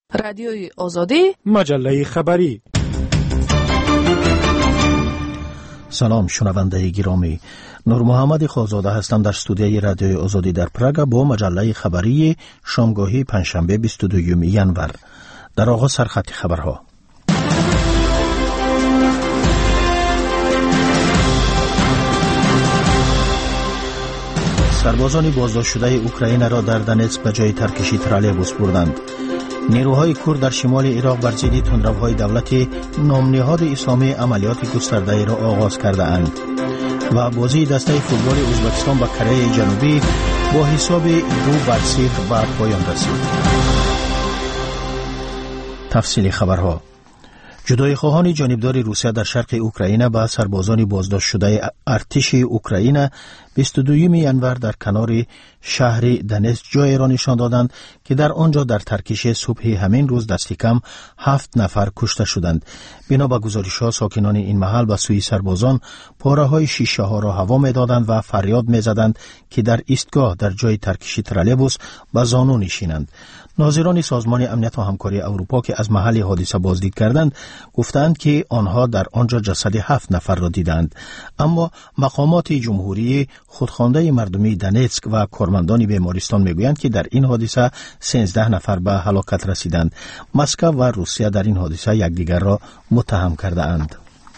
رادیوی آزادی، مجله خبری. سلام شنونده گرامی، نور محمد خازاده هستم در استودیوی رادیوی آزادی در پراگ با مجله خبری شامگاهی پنجشنبه 22 ژانویه. در آغاز سرخط خبرها. سربازان بازداشت شده اوکراین را در دنتسک به جای ترکشی ترالیبوس بردند. نیروهای کرد در شمال عراق بر ضد تندروهای دولت نامنهاد اسلامی عملیات گسترده را آغاز کرده اند و بازی دسته فوتبال ازبکستان با کره جنوبی با حساب 2-0 به پایان رسید. تفصیل خبرها. جدای خواهان جانبدار روسیه در شرق اوکراین به سربازان بازداشت شده ارتش اوکراین 22 ژانویه در کنار شهر دنتسک جایی را نشان دادند که در آنجا در ترکش صبح همین روز دست کم 7 نفر کشته شدند. بنا به گزارش‌ها ساکنان این محل به سوی سربازان پاره‌های شیشه ها را هوا می‌دادند و فریاد می‌زدند که در ایستگاه در جای ترکش ترالیبوس به زانو نشینند. ناظران سازمان امنیت و همکاری اروپا که از محل حادثه بازدید کردند گفتند که آنها در آنجا جسد 7 نفر را دیدند، اما مقامات جمهوری خودخوانده مردمی دنتسک و کارمندان بیمارستان میگویند که در این حادثه 13 نفر به هلاکت رسیدند. مسکو و روسیه در این حادثه یکدیگر را متهم کرده اند.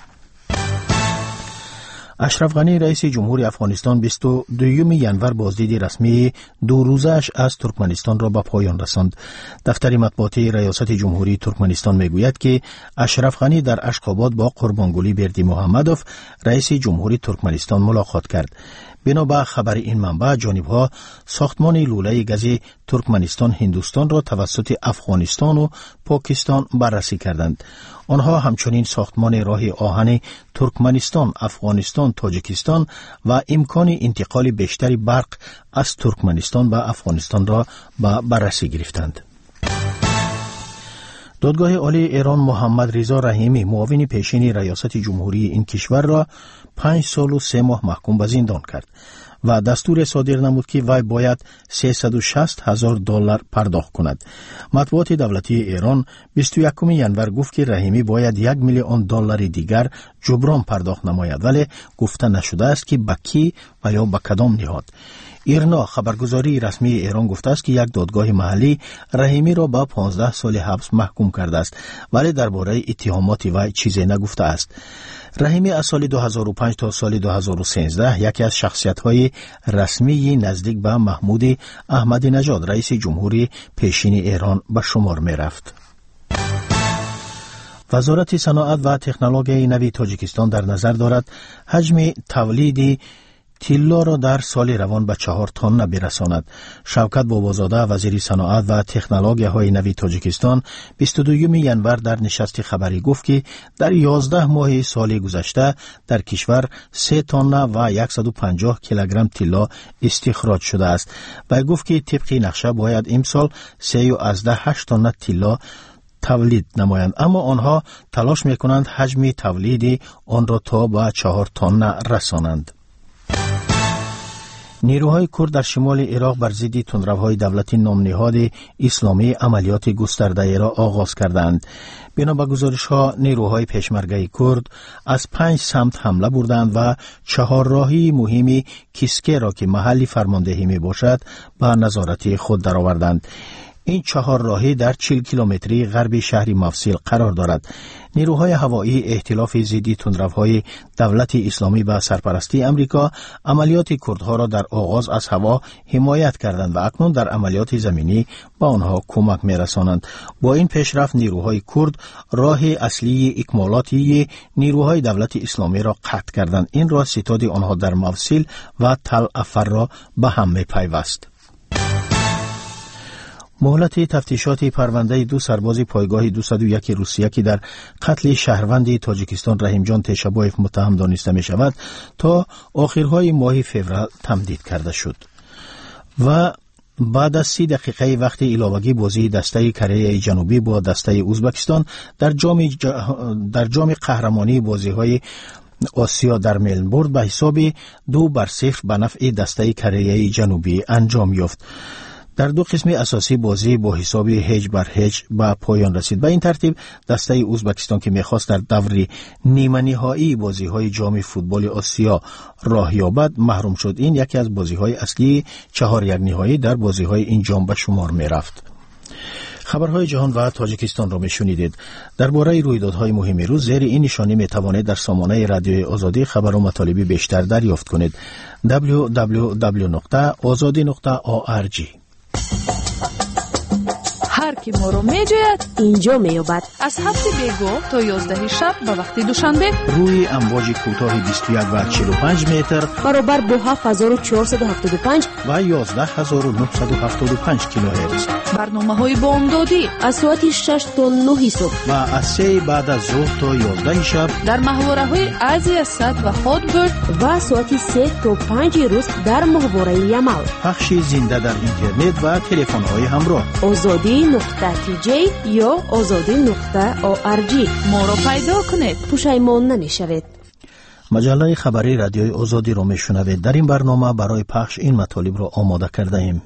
اشرف غنی رئیس جمهوری افغانستان 22 ژانویه بازدید رسمی 2 روزه‌اش از ترکمنستان را به پایان رساند. دفتر مطبوعاتی ریاست جمهوری ترکمنستان میگوید که اشرف غنی در اشخاباد با قربانگلی بردی محمدوف رئیس جمهوری ترکمنستان ملاقات کرد. بنا به خبر این منبع جانب‌ها ساختمان لوله گاز ترکمنستان هندوستان را توسط افغانستان و پاکستان بررسی کردند. آنها همچنین ساختمان راه آهن ترکمنستان، افغانستان، تاجیکستان و امکان انتقال بیشتری برق از ترکمنستان به افغانستان را به بررسی گرفتند. دادگاه عالی ایران محمد رضا رحیمی معاون پیشین ریاست جمهوری این کشور را 5 سال و 3 ماه محکوم به زندان کرد و دستور صادر نمود که وی باید $360,000 پرداخت کند. مطبوعات دولتی ایران 21 ژانویه گفت که رحیمی باید $1,000,000 دیگر جبران پرداخت نماید، ولی گفته نشده است که به کی و یا به کدام نهاد. ایرنا خبرگزاری رسمی ایران گفته است که یک دادگاه محلی رحیمی را به 15 سال حبس محکوم کرده است، ولی درباره اتهامات وی چیزی نگفته است. رحیمی از سال 2005 تا سال 2013 یکی از شخصیت‌های رسمی نزدیک به محمود احمدی نژاد رئیس جمهوری پیشین ایران به شمار می‌رفت. وزارت صنعت و تکنولوژی نوی تاجیکستان در نظر دارد حجم تولید طلا را در سال روان به 4 تن برساند. شوکت بابازاده وزیر صنعت و تکنولوژی‌های نوی تاجیکستان 22 ژانویه در نشست خبری گفت که در 11 ماه سال گذشته در کشور 3 تن و 150 کیلوگرم طلا استخراج شده است و گفت که طبق نقشه باید امسال 3.8 تن طلا تولید نمایند، اما آنها تلاش می‌کنند حجم تولید آن را تا به 4 تن رسانند. نیروهای کرد در شمال عراق بر ضد تندروهای دولت نامنهاد اسلامی عملیات گسترده را آغاز کردند. بنا به گزارش‌ها نیروهای پشمرگه کرد از 5 سمت حمله بردند و 4 راهی مهمی کیسکه را که محلی فرماندهی می باشد به نظارت خود درآوردند. این 4 راهی در 40 کیلومتری غرب شهر مفصل قرار دارد. نیروهای هوایی ائتلاف ضد تندروهای دولت اسلامی به سرپرستی امریکا عملیات کردها را در آغاز از هوا حمایت کردند و اکنون در عملیات زمینی به آنها کمک می‌رسانند. با این پیشرفت نیروهای کرد راه اصلی اکمالاتی نیروهای دولت اسلامی را قطع کردند. این راه ستاد آنها در مفصل و تل افر را به هم می‌پیوست. مهلت تفتیشات پرونده 2 سرباز پایگاه 201 روسیه که در قتل شهروند تاجیکستان رحیم جان تیشابایف متهم دانسته می شود تا آخرهای ماه فوریه تمدید کرده شد و بعد از 30 دقیقه وقت علاوگی بازی دسته کره جنوبی با دسته ازبکستان در جام قهرمانی بازی‌های آسیا در ملبورن به حساب 2-0 به نفع دسته کره جنوبی انجام یافت. در دو قسم اساسی بازی با حساب 0-0 به پایان رسید. به این ترتیب دسته ازبکستان که می‌خواست در دور نیمه نهایی بازی‌های جام فوتبال آسیا راه یابد محروم شد. این یکی از بازی‌های اصلی 4-1 نهایی در بازی‌های این جام به شمار می‌رفت. خبرهای جهان و تاجیکستان را میشنیدید. درباره رویدادهای مهم روز زیر این نشانی میتوانید در سامانه رادیوی آزادی خبر و مطالبی بیشتر دریافت کنید. www.azadi.org. هر کی ما رو میجوید اینجا میابد. از 7 بیگاه تا 11 شب به وقت دوشنبه روی امواج کوتاه 21 و 45 متر برابر با 7475 و 11975 کیلوهرتز. برنامه‌های بامدادی از ساعت 6 تا 9 صبح و از 3 بعد از ظهر تا 11 شب در محوره‌های ازی اسد و هاتبرد و ساعت 3 تا 5 روز در محوره یمال. پخش زنده در اینترنت و تلفن‌های همراه. azadi.tj یا azadi.org. ما رو پیدا کنید، پشیمان نمیشوید. مجله خبری رادیوی آزادی را میشنوید. در این برنامه برای پخش این مطالب را آماده کرده ایم.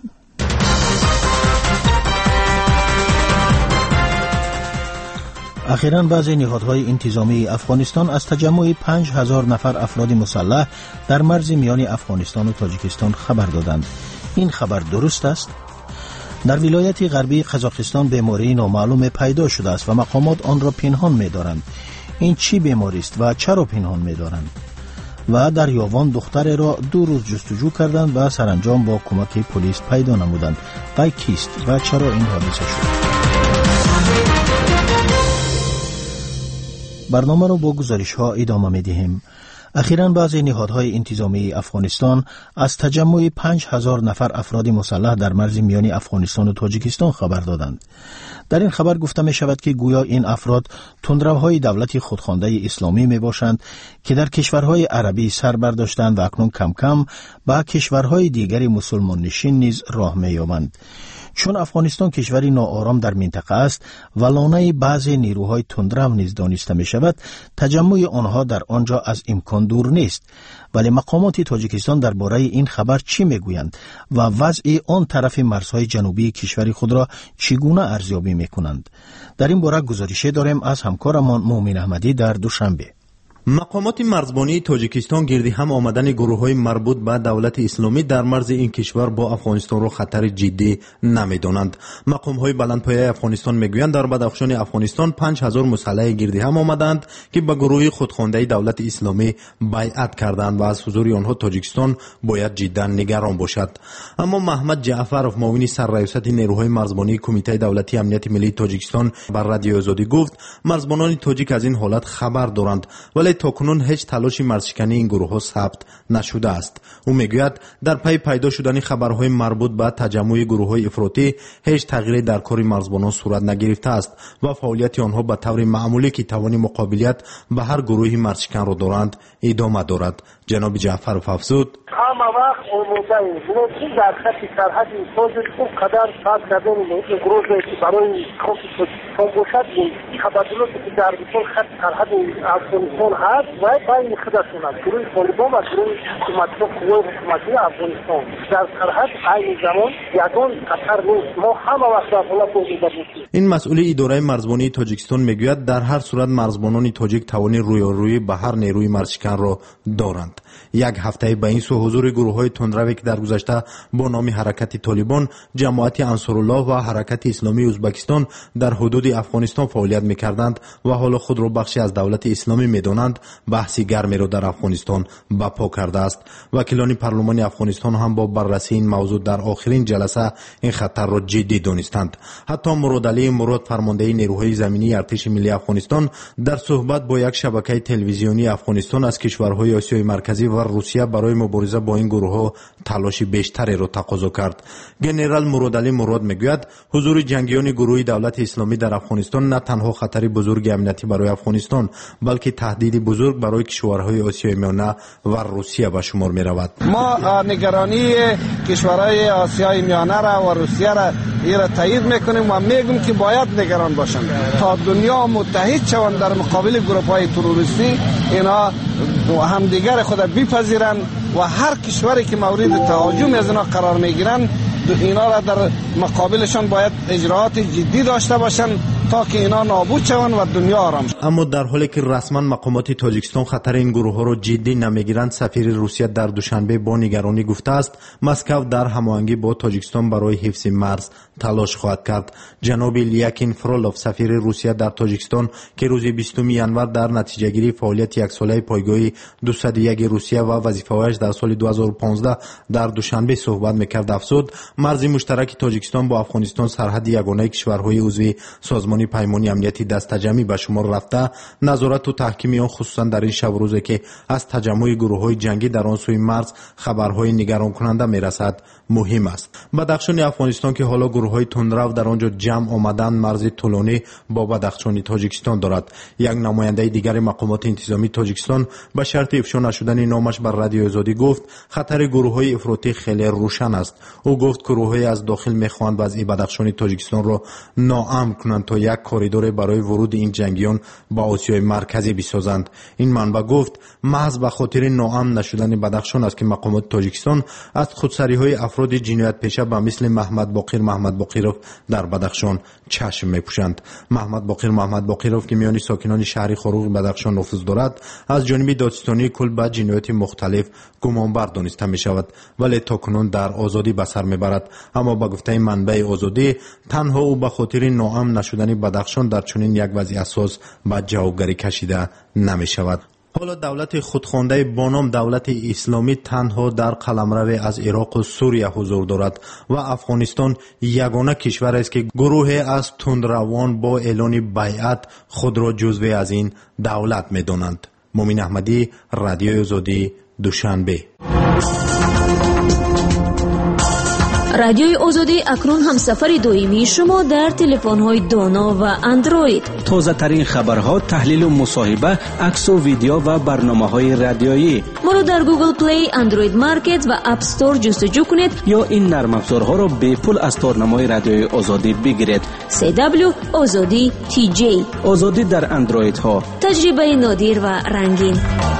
اخیراً بعضی نهادهای انتظامی افغانستان از تجمع 5000 نفر افراد مسلح در مرز میان افغانستان و تاجیکستان خبر دادند. این خبر درست است؟ در ولایت غربی قزاقستان بیماری نامعلوم پیدا شده است و مقامات آن را پنهان می‌دارند. این چی بیماری است و چرا پنهان می‌دارند؟ و در یاوان دختر را 2 روز جستجو کردند و سرانجام با کمک پلیس پیدا نمودند. وی کیست و چرا این حادثه شد؟ برنامه را با گزارش‌ها ادامه می‌دهیم. اخیراً بعضی نهادهای انتظامی افغانستان از تجمع 5000 نفر افراد مسلح در مرز میان افغانستان و تاجیکستان خبر دادند. در این خبر گفته می شود که گویا این افراد تندروهای دولت خودخوانده اسلامی می باشند که در کشورهای عربی سر برداشتند و اکنون کم کم به کشورهای دیگر مسلمان نشین نیز راه می یابند. چون افغانستان کشوری ناآرام در منطقه است و لانه بعضی نیروهای تندرو نیز دانسته می شود، تجمع آنها در آنجا از امکان دور نیست. ولی مقامات تاجیکستان درباره این خبر چی می گویند و وضع آن طرف مرزهای جنوبی کشور خود را چگونه ارزیابی می کنند؟ در این باره گزارشی داریم از همکارمان مومن احمدی در دوشنبه. مقامات مرزبانی تاجیکستان گردی هم آمدن گروه‌های مربوط به دولت اسلامی در مرز این کشور با افغانستان را خطر جدی نمی‌دانند. مقام‌های بلندپایه افغانستان می‌گویند در بدخشان افغانستان 5000 مسلح گردی هم آمدند که به گروه خودخوانده دولت اسلامی بیعت کردند و از حضور آنها تاجیکستان باید جدا نگران باشد. اما محمد جعفرов معاون سرریاست نیروهای مرزبانی کمیته دولتی امنیت ملی تاجیکستان بر رادیو آزادی گفت مرزبانان تاجیک از این حالت خبر دارند ولی تاکنون هیچ تلاشی مرزشکنی این گروه ها ثبت نشده است. او میگوید در پی پیدا شدن خبرهای مربوط به تجمع گروه های افراطی هیچ تغییری در کار مرزبانان صورت نگرفته است و فعالیت آنها به طور معمولی که توان مقابلیت به هر گروهی مرزشکن را دارند ادامه دارد. جناب جعفرov افزود: همه وقت آماده ایم در خط سرحد سازش خوب قدر ساز کردن گروه که برای خود باشد این تبادلاتی که در خط سرحد افغانستان هست و بین خودشون است گروه طالبان و گروه قوای حکومتی افغانستان در سرحد این زمان یگان خطر نیست. ما همه وقت در حالت آماده باشیم. این مسئول اداره مرزبانی تاجیکستان میگوید در هر صورت مرزبانان تاجیک توان رویارویی به هر نیروی مرزشکن را دارند. یک هفته به این سو حضور گروه‌های تندروی که در گذشته با نام حرکت طالبان، جماعت انصارالله و حرکت اسلامی ازبکستان در حدود افغانستان فعالیت می‌کردند و حالا خود را بخشی از دولت اسلامی می‌دانند، بحث گرمی را در افغانستان برپا کرده است. وکیلان پارلمان افغانستان هم با بررسی این موضوع در آخرین جلسه این خطر را جدی دانستند. حتی مراد علی مراد فرمانده نیروهای زمینی ارتش ملی افغانستان در صحبت با یک شبکه تلویزیونی افغانستان از کشورهای آسیای مرکزی و روسیه برای مبارزه با این گروه‌ها تلاش بیشتری را تقاضا کرد. ژنرال مراد علی مراد میگوید حضور جنگیان گروه دولت اسلامی در افغانستان نه تنها خطری بزرگ امنیتی برای افغانستان بلکه تهدیدی بزرگ برای کشورهای آسیای میانه و روسیه به شمار می‌رود. ما نگرانی کشورهای آسیای میانه را و روسیه را تایید میکنیم و میگیم که باید نگران باشند تا دنیا متحد شوند در مقابل گروه‌های تروریستی. اینا همدیگر خود بپذیرند و هر کشوری که مورد تهاجم از اینا قرار میگیرند اینا را در مقابلشان باید اجراعات جدی داشته باشن تا که اینا نابود شوند و دنیا آرام شود. اما در حالی که رسما مقامات تاجیکستان خطر این گروه ها را جدی نمیگیرند، سفیر روسیه در دوشنبه با نگرانی گفته است مسکو در هماهنگی با تاجیکستان برای حفظ مرز تلاش خواهد کرد. جناب لیاکین فرولوف، سفیر روسیه در تاجیکستان که روز 20 ینور در نتیجه گیری فعالیت یک ساله پایگاه 201 روسیه و وظیفه‌هایش در سال 2015 در دوشنبه صحبت میکرد، افزود مرز مشترک تاجیکستان با افغانستان سرحد یگانه کشورهای عضو سازمان پیمان امنیتی دستجمعی به شمار رفته، نظارت و تحکیم آن خصوصا در این شب و روزی که از تجمع گروه‌های جنگی در آن سوی مرز خبرهای نگران کننده میرسد مهم است. بدخشان افغانستان که حالا گروه‌های تندرو در آنجا جمع آمدند مرز طولانی با بدخشان تاجیکستان دارد. یک نماینده دیگر مقامات انتظامی تاجیکستان به شرط افشا نشدن نامش بر رادیو آزادی گفت خطر گروه‌های افراطی خیلی روشن است. او گفت گروه‌های از داخل می‌خواهند وضع بدخشان تاجیکستان را ناامن کنند تا یک کاریدور برای ورود این جنگیان به آسیای مرکزی بسازند. این منبع گفت محض به خاطر ناامن نشدن بدخشان است که مقامات تاجیکستان از خودسری‌های افراد جنایت پیشه به مثل محمد باقرov در بدخشان چشم می‌پوشند. محمد باقرov که میان ساکنان شهر خروغ بدخشان نفوذ دارد، از جانب دادستانی کل به جنایات مختلف گمانبر دانسته می‌شود ولی تاکنون در آزادی به سر می‌برد. اما با گفته منبع آزادی تنها او به خاطر ناامن نشدن بدخشان در چنین یک وضع اساس به جوابگری کشیده نمی‌شود. حالا دولت خودخوانده با نام دولت اسلامی تنها در قلمرو از عراق و سوریه حضور دارد و افغانستان یگانه کشور است که گروه از تندروان با اعلان بیعت خود را جزو از این دولت می‌دانند. مومن احمدی، رادیو آزادی، دوشنبه. رادیوی آزادی اکنون هم سفر دائمی شما در تلفن‌های دانا و اندروید. تازه ترین خبرها، تحلیل و مصاحبه، عکس و ویدیو و برنامه‌های رادیویی. ما رو در گوگل پلی، اندروید مارکت و اپ استور جستجو کنید یا این نرم افزارها را به پول از تارنمای رادیوی آزادی بگیرید. CW آزادی TJ. آزادی در اندروید ها. تجربه نادر و رنگین.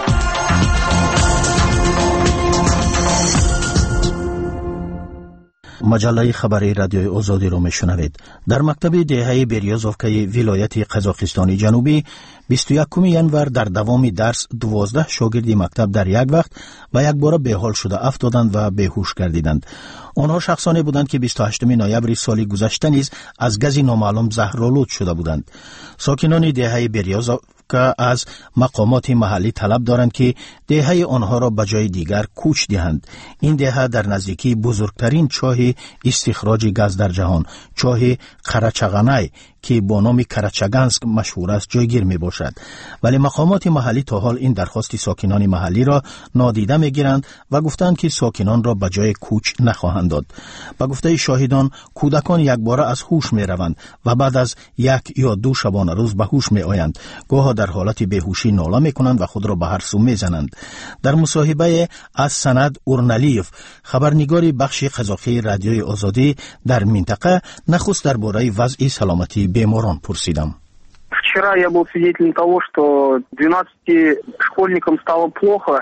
مجله خبری رادیوی آزادی رو میشنوید. در مکتب دهه بیریازوفکه ولایت قزاقستان جنوبی 21 ینور در دوام درس 12 شاگرد مکتب در یک وقت و یک بار بی‌حال شده افتادند و بیهوش گردیدند. آنها شخصانی بودند که 28 نوامبر سال گذشته نیز از گاز نامعلوم زهرآلود شده بودند. ساکنان دهه بیریازوفکه از مقامات محلی طلب دارند که دهه آنها را به جای دیگر کوچ دهند. این دهه در نزدیکی بزرگترین چاه استخراج گاز در جهان، چاه قرچغنای که با نام کرچگنسک مشهور است جایگیر می باشد. ولی مقامات محلی تا حال این درخواست ساکنان محلی را نادیده می گیرند و گفتند که ساکنان را به جای کوچ نخواهند داد. با گفته شاهدان کودکان یک باره از هوش می روند و بعد از 1 یا 2 شبانه روز به هوش می آیند. گاه در حالت بیهوشی ناله می کنند و خود را به هر سو می زنند. در مصاحبه از سند اورنالیف، خبرنگار بخش قزاقی رادیوی آزادی در منطقه، نخست درباره وضع سلامتی بیماران پرسیدم. Вчера я был свидетелем того, что 12 школьникам стало плохо.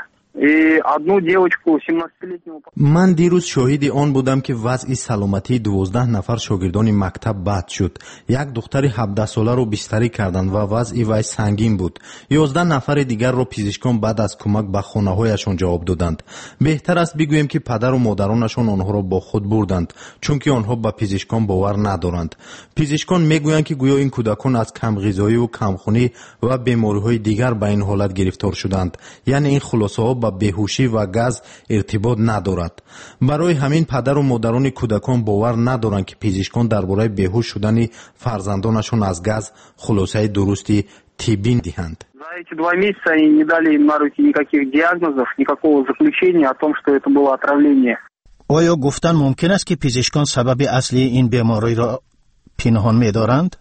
من دیروز شاهد آن بودم که وضع سلامتی 12 نفر شاگردان مکتب بد شد. یک دختر 17 ساله رو بستری کردند و وضع وی سنگین بود. 11 نفر دیگر رو پزشکان بعد از کمک به خانه‌هایشان جواب دادند. بهتر است بگویم که پدر و مادرانشان آنها را با خود بردند، چون که آنها به پزشکان باور ندارند. پزشکان میگویند که گویا این کودکان از کم غذایی و کمخونی و بیماری‌های دیگر به این حالت گرفتار شدند. یعنی این خلاصه‌ها با بیهوشی و گاز ارتباط ندارد. برای همین پدر و مادران کودکان باور ندارند که پزشکان درباره بیهوش شدن فرزندانشان از گاز خلاصه درستی طبی دهند. За эти 2 месяца они не дали им на руки никаких диагнозов, никакого заключения о том, что это было отравление. آیا گفتن ممکن است که پزشکان سبب اصلی این بیماری را پنهان می‌دارند؟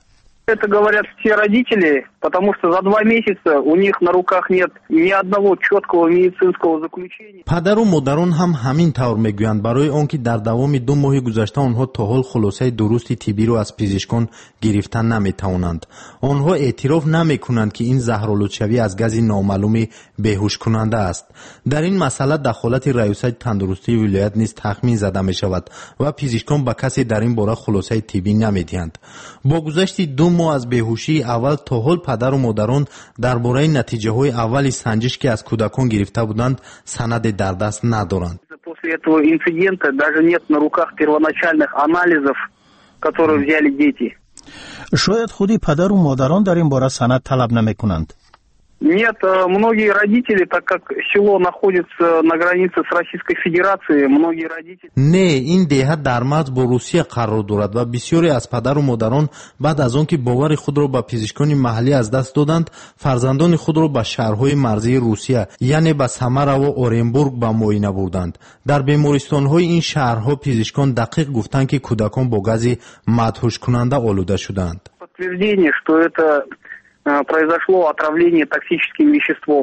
Это говорят все родители, потому что за 2 месяца у них на руках нет ни одного четкого медицинского заключения. падару модарон ҳам ҳамин тавр мегӯянд барои он ки дар давоми 2 моҳи гузашта онҳо то ҳол хулосаи дурусти тиббиро аз пизишкон гирифта наметавонанд. онҳо эътироф намекунанд ки ин заҳролудшавӣ аз гази номаълуми беҳушкунанда аст. дар ин масъала дахолати раёсати тандурустии вилоят низ тахмин зада мешавад ва пизишкон ба касе дар ин бора хулосаи тиббӣ намедиҳанд. бо гузашти 2 моҳ аз беҳушии аввал то ҳол падару модарон дар бораи натиҷаҳои аввали санҷиш ки аз кӯдакон гирифта буданд санаде дар даст надоранд. После этого инцидента даже нет на руках первоначальных анализов, которые взяли дети. шояд худи падару модарон дар ин бора санад талаб намекунанд. Нет, многие родители, так как село находится на границе с Российской Федерацией, многие родители... Не, ин деҳа дар марз бо Русия қарор дорад ва бисёре аз падару модарон баъд аз он ки бовари худро ба пизишкони маҳаллӣ аз даст доданд, фарзандони худро ба шаҳрҳои марзии Русия, яъне ба Самара ва Оренбург ба муоина бурданд. дар бемористонҳои ин шаҳрҳо пизишкон дақиқ гуфтанд ки кӯдакон бо гази мадҳушкунанда олуда шуданд. Подтверждение, что это произошло отравление токсическим веществом.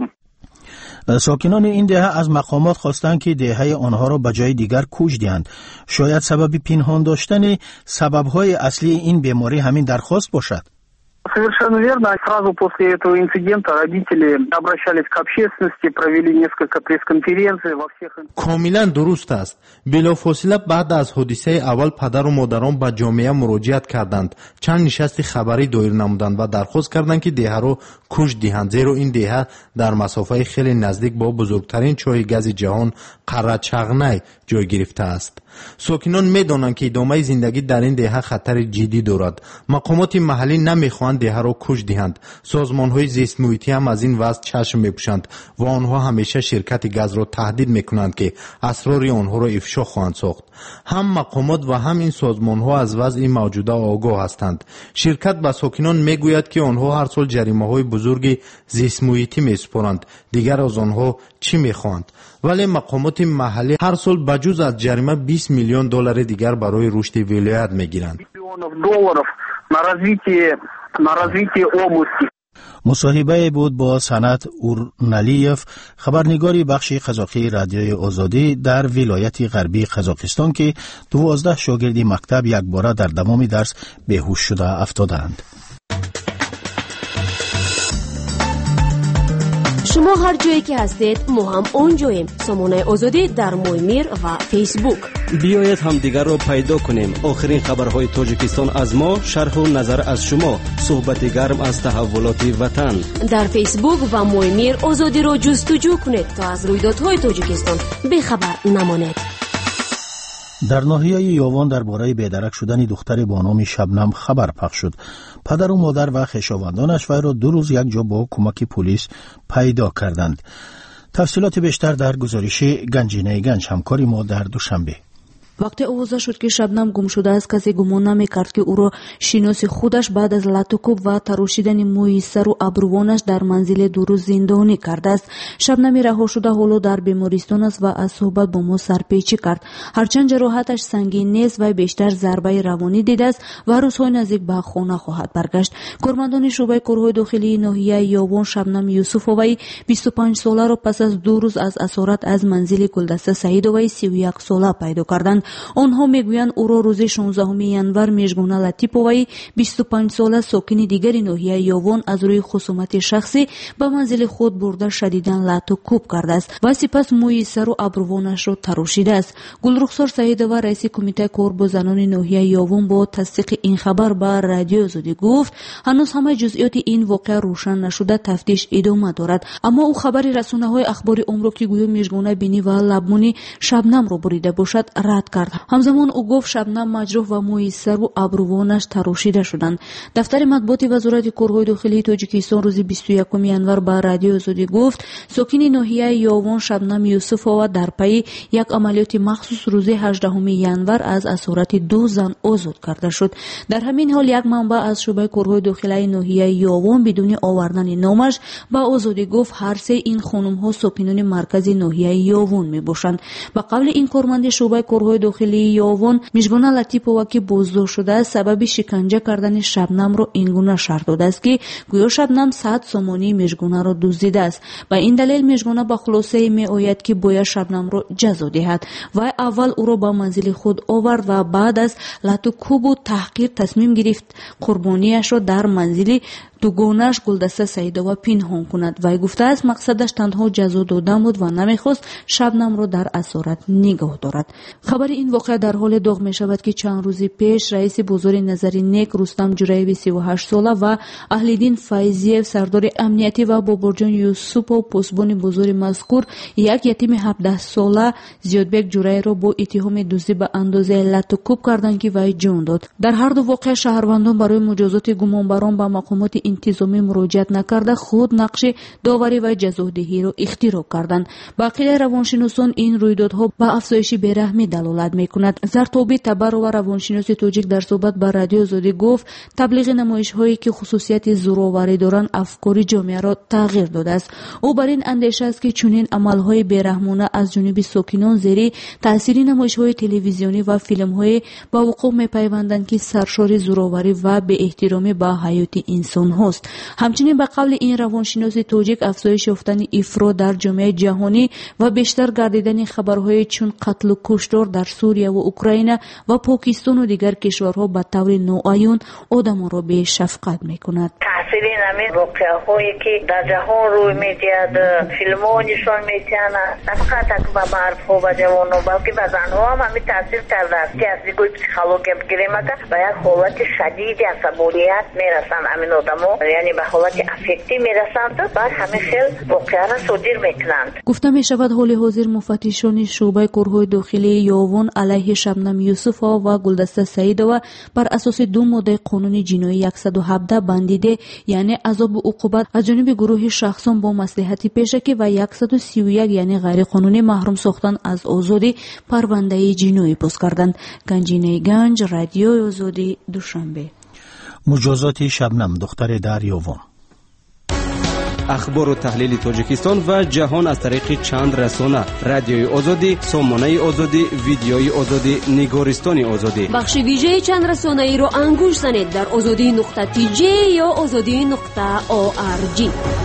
ساکنان این دهه از مقامات خواستند که دهه آنها را به جای دیگر کوچ دهند. شاید سبب پنهان داشتن سبب‌های اصلی این بیماری همین درخواست باشد. Совершенно верно. Сразу после этого инцидента родители обращались к общественности, провели несколько пресс-конференций во всех... کاملا درست است. بلافاصله بعد از حادثه اول پدر و مادران به جامعه مراجعت کردند. چند نشست خبری دایر نمودند و درخواست کردند که دهه را کوچ دهند، زیرا این دهه در مسافه خیلی نزدیک با بزرگترین چاه گاز جهان قره چغنی جای گرفته است. ساکنان میدانند که ادامه زندگی در این دهه خطر جدی دارد. مقامات محلی نمیخواهند دهه را کوچ دهند. سازمان‌های زیست محیطی هم از این وضع چشم میپوشند و آنها همیشه شرکت گاز را تهدید میکنند که اسرار آنها را افشا خواهند ساخت. هم مقامات و هم این سازمان‌ها از وضع موجوده آگاه هستند. شرکت به ساکنان میگوید که آنها هر سال جریمه‌های بزرگ زیست محیطی میسپارند. دیگر از آنها چی میخواهند؟ ولی مقامات محلی هر سال بجز از جریمه 20 میلیون دلار دیگر برای رشد ولایت میگیرند. на развитие области. مصاحبه بود با سند اورنالیف، خبرنگاری بخش قزاقی رادیوی آزادی در ولایت غربی قزاقستان که 12 شاگرد مکتب یک باره در تمام درس بیهوش شده افتادند. شما هر جایی که هستید ما هم اونجاییم. سامانه آزادی در مویمیر و فیسبوک. بیایید هم دیگر رو پیدا کنیم. آخرین خبرهای تاجیکستان از ما، شرح و نظر از شما، صحبت گرم از تحولات وطن. در فیسبوک و مویمیر آزادی رو جستجو کنید تا از رویدادهای تاجیکستان بیخبر نمانید. در ناحیه یاوان درباره بیدرک شدن دختر با نام شبنم خبر پخش شد. پدر و مادر و خویشاوندانش وی را 2 روز یک جا با کمک پلیس پیدا کردند. تفصیلات بیشتر در گزارش گنجینه گنج همکاری ما در دوشنبه. وقتی آوازه شد که شبنم گم شده است، کسی گمان نمی‌کرد که او را شناس خودش بعد از لطوکوب و تراشیدن موی سر و ابروانش در منزل 2 روز زندانی کرده است. شبنم رها شده حالا در بیمارستان است و از صحبت با ما سرپیچی کرد. هرچند جراحتش سنگین نیست و بیشتر ضربه روانی دیده است و روزهای نزدیک به خانه خواهد برگشت. کارمندان شعبه کارهای داخلی ناحیه یاوان شبنم یوسفوی 25 ساله را پس از 2 روز از اسارت از منزل گلدسته سعیدوی 31 ساله پیدا کردند. آنها میگویند او را روز 16 ینور میژگونه لطیپوی 25 ساله ساکن دیگری ناحیه یاوان از روی خصومت شخصی به منزل خود برده شدیداً لط و کوب کرده است و سپس موی سر و ابروانش را تراشیده است. گلرخسار سعیدوی رئیس کمیته کار با زنان ناحیه یاوان با تصدیق این خبر به رادیو آزادی گفت هنوز همه جزئیات این واقعه روشن نشده، تفتیش ادامه دارد. اما او خبری رسانه‌های اخباری عمرو که گویا میژگونه بینی و لبمونی شبنم را بریده باشد رد کرد. همزمان او گفت شبنم مجروح و موی سر و ابروانش تراشیده شدند. دفتر مطبوعات وزارت کارهای داخلی تاجیکستان روز 21 ینور به رادیو آزادی گفت ساکن ناحیه یاوان شبنم یوسفوی در پی یک عملیات مخصوص روز 18 ینور از اسارت 2 زن آزاد کرده شد. در همین حال یک منبع از شعبه کارهای داخلی ناحیه یاوان بدون آوردن نامش به آزادی گفت هر سه این خانم ها ساکنان مرکز ناحیه یاوان می باشند. به قول این کارمند شعبه کارهای داخلی یاون میژگانا لطیپووا که بازداشت شده است سبب شکنجه کردن شبنم را اینگونه شرح داده است که گویا شبنم 100 سومانی میژگانا را دزدیده است. به این دلیل میژگانا به خلاصه میآید که باید شبنم را جزا دهد و اول او را به منزل خود آورد و بعد از لط و کوب و تحقیر تصمیم گرفت قربانیش را در منزل دوگانش گلدسته سعیدова پنهان کند. وی گفته است مقصدش تنها جزا دادن بود و نمیخواست شبنم را در اسارت نگاه دارد. خبر این واقعه در حال داغ می شود که چند روز پیش رئیس بازار نظری نیک رستم جورایوی 38 ساله و اهلدین فیضیف سردار امنیتی و بابرجان یوسفو پاسبان بازار مذکور یک یتیم 17 ساله زیادبک جورایی را با اتهام دزدی به اندازه لط و کوب کردند که وی جان داد. در هر دو واقعه شهروندان برای مجازات گمانبران به مقامات انتظامی مراجعت نکرده خود نقش داوری و جزادهی را اختراع کردند. باقی روانشناسان این رویدادها به افزایش بیرحمی دلالت میکند. زرتابی تبر و روانشناس تاجیک در صحبت با رادیو آزادی گفت تبلیغ نمایش هایی که خصوصیت زورآوری دارند افکار جامعه را تغییر داده است. او بر این اندیشه است که چنین عمل های بیرحمانه از جانب ساکنان زیر تاثیر نمایش های تلویزیونی و فیلم های با وقوع میپیوندند که سرشار زورآوری و بی احترامی به حیات انسان هست. همچنین به قول این روانشناس تاجیک افزایش یافتن افراط در جامعه جهانی و بیشتر گردیدن خبرهای چون قتل و کشتار در سوریه و اوکراین و پاکستان و دیگر کشورها به طور ناعیان آدمان را به شفقت میکند. تاثیر این واقعه‌هایی که در جهان روی می‌دهد فیلم‌ها نشان می‌دهند نه فقط به مردها و جوانان بلکه به زن‌ها هم همین تاثیر کرده است که از دیگر پسیکولوژی بگیریم و یک حالت شدید عصبانیت میرسند همین آدم‌ها یعنی به حالت افکتی میرسند و بعد همه خیل واقعا را صادر میکنند. گفته میشود حال حاضر مفتشان شعبه کارهای داخلی یاون علیه شبنم یوسفوا و گلدسته سعیدова بر اساس 2 ماده قانون جنایی 117 بندیده یعنی عذاب و عقوبت از جانب گروه شخصان با مصلحت پیشکی و 131 یعنی غیر قانونی محروم ساختن از آزادی پرونده جنایی باز کردند. گنجینه گنج رادیو آزادی دوشنبه. مجازات شبنم دختر در یاون. اخبار و تحلیل تاجیکستان و جهان از طریق چند رسانه: رادیوی آزادی، سامانه آزادی، ویدیوی آزادی، نگارستان آزادی. بخش ویژه چند رسانه ای رو انگوش زنید در azadi.tj یا azadi.org.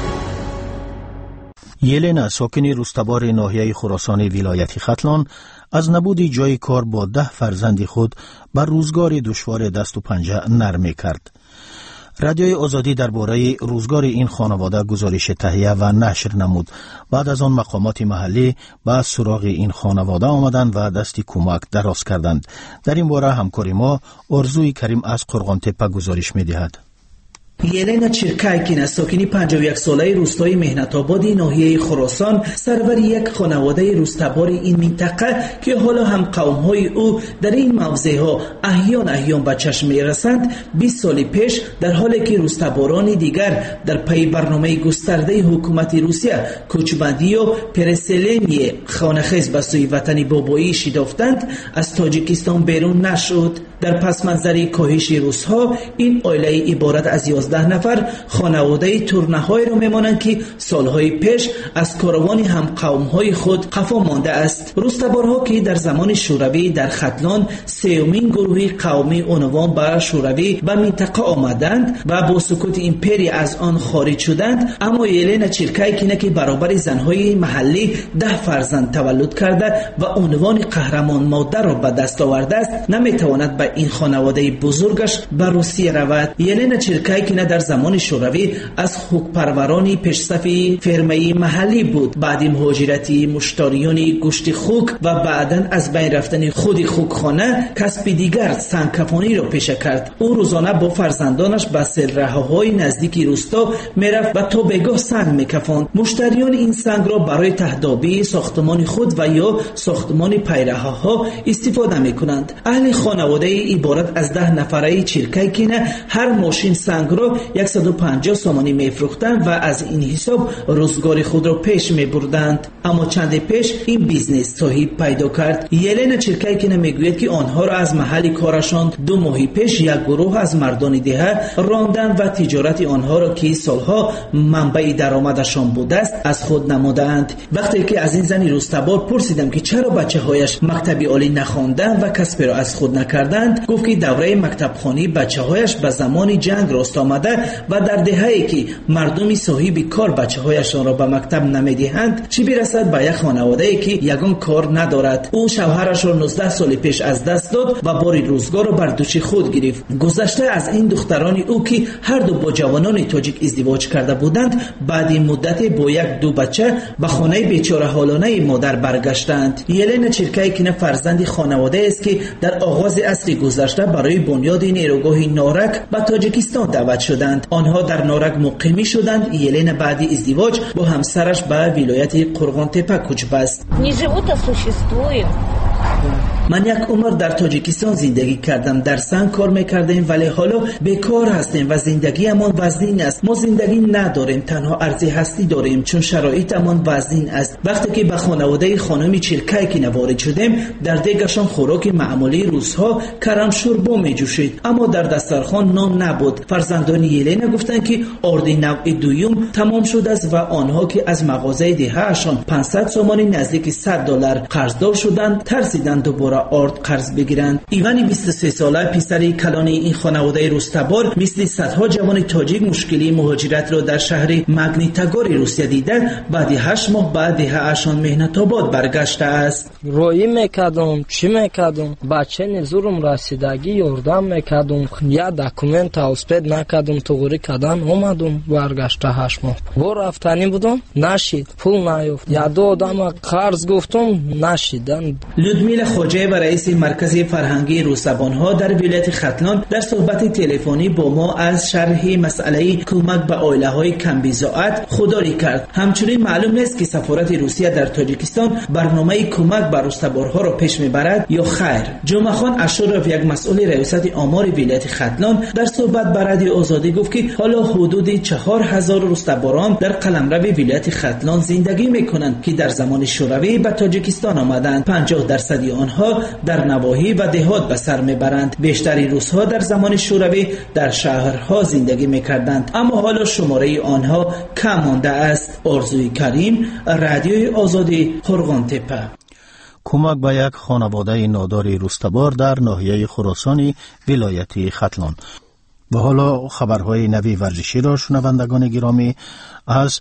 یلنا ساکن روستبار ناحیه خراسان ولایت ختلان از نبود جای کار با 10 فرزند خود بر روزگار دشوار دست و پنجه نرم کرد. رادیوی آزادی درباره روزگار این خانواده گزارش تهیه و نشر نمود. بعد از آن مقامات محلی به سراغ این خانواده آمدند و دستی کمک دراز کردند. در این باره همکاری ما آرزوی کریم از قرغانتپه گزارش می‌دهد. یلنا چرکایکینا ساکنی 51 ساله روستای مهنت‌آباد ناحیه خراسان سرور یک خانواده روستبار این منطقه که حالا هم قوم‌های او در این موضع‌ها احیان به چشم می‌رسند 20 سال پیش در حالی که روستباران دیگر در پی برنامه گسترده حکومت روسیه کوچبندی و پرسلمی خانه‌خیز به سوی وطن بابایی شتافتند از تاجیکستان بیرون نشد. در پس منظر کاهش روس‌ها این عائله عبارت از 11 نفر خانواده تورنه‌های را می‌مانند که سالهای پیش از کاروان هم قوم‌های خود قفا مانده است. روستبارها که در زمان شوروی در ختلان سومین گروه قومی عنوان به شوروی به منطقه آمدند و با سقوط امپری از آن خارج شدند، اما یلنا چرکایکینا که برابر زن‌های محلی 10 فرزند تولد کرده و عنوان قهرمان مادر را به دست آورده است نمی‌تواند به این خانواده بزرگش به روسیه رود. یلنا چرکایکینا در زمان شوروی از خوکپروران پیشصف فرمه محلی بود. بعد مهاجرت مشتریان گوشت خوک و بعداً از بین رفتن خود خوکخانه کسب دیگر سنگکفانی را پیشه کرد. او روزانه با فرزندانش به سرره‌های نزدیک روستا میرفت و تا بگاه سنگ میکفاند. مشتریان این سنگ را برای تهدابی ساختمان خود و یا ساختمان پیره‌ها استفاده میکنند. اهل خانواده عبارت از 10 نفره چرکایکینا هر ماشین سنگ را را 150 سومانی می‌فروختند و از این حساب روزگار خود را پیش می‌بردند. اما چند پیش این بیزنس توهی پیدا کرد. یلنا چرکایکینا میگوید که آنها را از محل کارشان 2 ماه پیش یک گروه از مردان دهه راندند و تجارت آنها را که سالها منبع درآمدشان بوده است از خود نمودند. وقتی که از این زن روستبار پرسیدم که چرا بچه‌هایش مکتب عالی نخواندند و کسب را از خود نکردند، گفت که دوره مکتبخوانی بچه‌هایش به زمان جنگ راست آمده و در دهه‌ای که مردم صاحب کار بچه‌هایشان را به مکتب نمی‌دهند، چه برسد به یک خانواده‌ای که یگان کار ندارد. او شوهرش را 19 سال پیش از دست داد و بار روزگار را بر دوش خود گرفت. گذشته از این دختران او که هر دو با جوانان تاجیک ازدواج کرده بودند، بعد مدت با 1-2 بچه به خانه بیچاره حالانه مادر برگشتند. یلنا چرکایکینا فرزند خانواده است که در آغاز عصر گذشته برای بنیاد نیروگاه نارک به تاجیکستان دعوت شدند. آنها در نارک مقیم شدند. یلنا بعد ازدواج با همسرش به ولایت قرغان تپه کوچ بست. من یک عمر در تاجیکستان زندگی کردم، در سنگ کار میکردیم ولی حالا بیکار هستیم و زندگیمان وزین است. ما زندگی نداریم، تنها ارزی هستی داریم چون شرایطمان وزین است. وقتی که به خانواده خانم چرکایکینا وارد شدیم، در دیگشان خوراک معمولی روزها کرم شوربا میجوشید، اما در دسترخوان نان نبود. فرزندان یلنا گفتند که آرد نوع دوم تمام شده است و آنها که از مغازه دهه‌شان 500 سومانی نزدیک $100 قرضدار شدند، ترسیدند دوباره آرد قرض بگیرند. ایوان 23 ساله پسر کلان این خانواده روستبار مثل صدها جوان تاجیک مشکلی مهاجرت را در شهر ماگنیتگور روسیه دیده بعد 8 ماه بعد دهه‌شان مهنت آباد برگشته است. روی میکردم، چی میکردم؟ بچه نزورم رسیدگی یاردم میکردم، یا دکومنت اوسپید نکردم، توغوری کردن اومدم برگشته 8 ماه. با رفتنی بودم نشید، پول نیافت. یا 2 آدم قرض گفتم نشیدن. لودمیلا خوجه و رئیس مرکز فرهنگی روسبانها در ولایت ختلان در صحبت تلفنی با ما از شرح مسئله کمک به عائله‌های کم بضاعت خودداری کرد. همچنین معلوم نیست که سفارت روسیه در تاجیکستان برنامه کمک به روستبارها را پیش میبرد یا خیر. جمعه خان اشرف، یک مسئول ریاست آمار ولایت ختلان، در صحبت با رادیو آزادی گفت که حالا حدود 4000 روستباران در قلمرو ولایت ختلان زندگی میکنند که در زمان شوروی به تاجیکستان آمدند. 50% آنها در نواحی و دهات به سر میبرند. بیشتری روس‌ها در زمان شوروی در شهرها زندگی میکردند، اما حالا شماره آنها کم مانده است. آرزوی کریم، رادیوی آزادی، قرغان تپه. کمک به یک خانواده نادار روستبار در ناحیه خراسان ولایت ختلان. و حالا خبرهای نوی ورزشی را شنوندگان گرامی از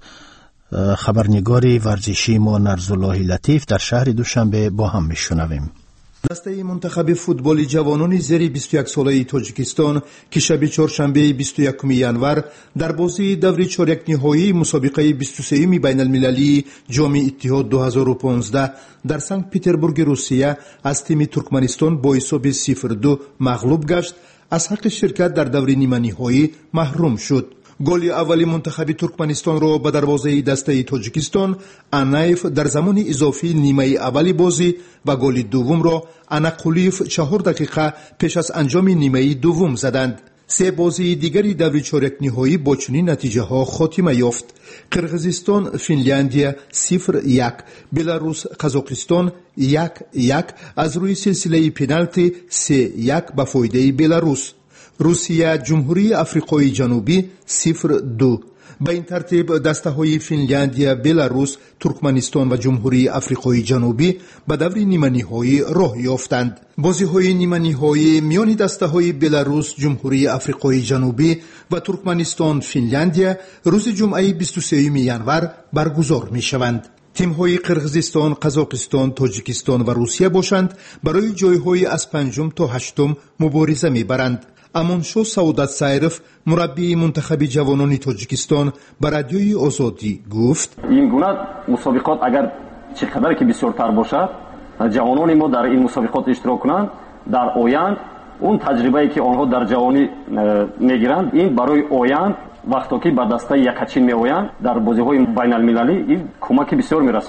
خبرنگار ورزشی ما نرزالله لطیف در شهر دوشنبه با هم میشنویم. دسته منتخب فوتبال جوانان زیر 21 ساله تاجیکستان که شب چهارشنبه 21 ینور در بازی دوری چهارک نهایی مسابقه 23 بین المللی جام اتحاد 2015 در سنت پترزبورگ روسیه از تیم ترکمنستان با حساب 0-2 مغلوب گشت، از حق شرکت در دوری نیمه نهایی محروم شد. گل اولی منتخب ترکمنستان را به دروازه دسته تاجیکستان انایف در زمان اضافی نیمه اولی بازی و گل دوم را اناقولیف 4 دقیقه پیش از انجام نیمه دوم زدند. 3 بازی دیگری دوری چهارک نهایی با چنین نتیجه ها خاتمه یافت. قرغیزستان فنلاندیا 0-1، بلاروس قزاقستان 1-1 از روی سلسله پنالتی 3-1 به فایده بلاروس. روسیه جمهوری آفریقای جنوبی 0-2. به این ترتیب دسته های فنلاندیا، بلاروس، ترکمنستان و جمهوری آفریقای جنوبی به دور نیمه نهایی راه یافتند. بازی های نیمه نهایی میان دسته های بلاروس، جمهوری آفریقای جنوبی و ترکمنستان فنلاندیا روز جمعه 23 ینور برگزار می شوند. تیم های قرغیزستان، قزاقستان، تاجیکستان و روسیه باشند برای جای های از 5 تا 8 مبارزه می برند. امانشو سعادت سایرف، مربی منتخب جوانان تاجیکستان، به رادیوی آزادی گفت: این گونه مسابقات اگر چقدر که بسیارتر باشد، جوانان ما در این مسابقات اشتراک کنند، در آینده اون تجربه‌ای که آنها در جوانی میگیرند، این برای آینده وقتی که به دسته یکچین میآیند در بازی‌های بین‌المللی این کمک بسیار میرساند.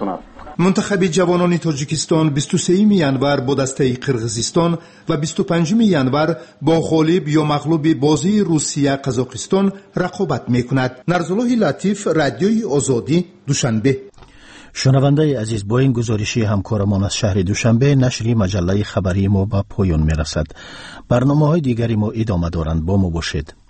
منتخب جوانان تاجیکستان 23 ینور با دسته قرغیزستان و 25 ینور با غالب یا مغلوب بازی روسیه قزاقستان رقابت میکند. نرزالله لطیف، رادیوی آزادی، دوشنبه. شنونده عزیز، با این گزارشی همکارمان از شهر دوشنبه نشری مجله خبری ما به پایان میرسد. برنامه‌های دیگری ما ادامه دارند. با ما باشید.